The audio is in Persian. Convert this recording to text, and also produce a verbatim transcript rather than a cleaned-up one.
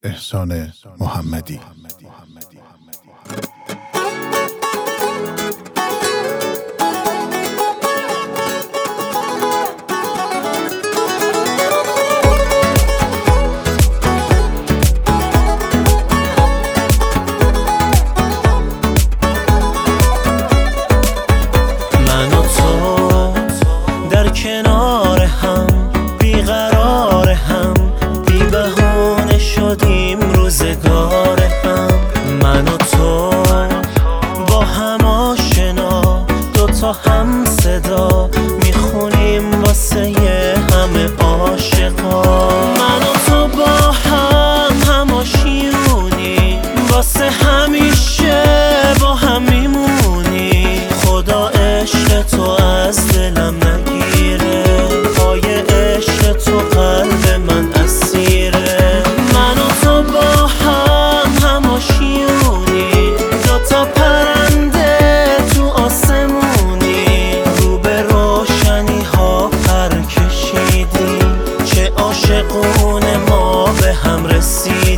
احسان محمدی. من و تو در کنار هم بیقرار هم، بی بهونه شدیم روزگار هم. من و تو با هم آشنا، دوتا هم صدا میخونیم واسه همه عاشقا. من و تو با هم هم آشیونی، واسه همیشه با هم میمونی. خدا عشق تو از دلم نگیره، پای عشق تو قلب من اسیره. من و تو با هم هم آشیونی، دوتا پرنده تو آسمونی. رو به روشنی ها پر کشیدیم، چه عاشقونه ما به هم رسیدیم.